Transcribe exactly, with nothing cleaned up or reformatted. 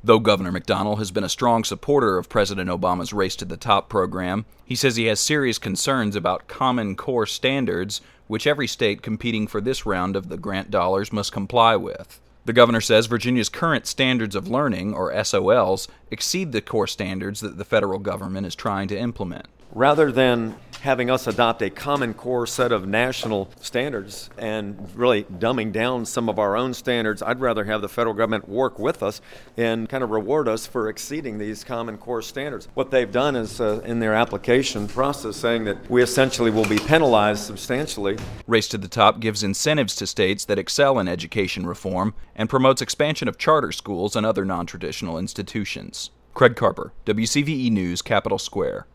Though Governor McDonnell has been a strong supporter of President Obama's Race to the Top program, he says he has serious concerns about Common Core standards, which every state competing for this round of the grant dollars must comply with. The governor says Virginia's current standards of learning, or S O Ls, exceed the core standards that the federal government is trying to implement. Rather than having us adopt a Common Core set of national standards and really dumbing down some of our own standards, I'd rather have the federal government work with us and kind of reward us for exceeding these Common Core standards. What they've done is, uh, in their application process, saying that we essentially will be penalized substantially. Race to the Top gives incentives to states that excel in education reform and promotes expansion of charter schools and other non-traditional institutions. Craig Carper, W C V E News, Capitol Square.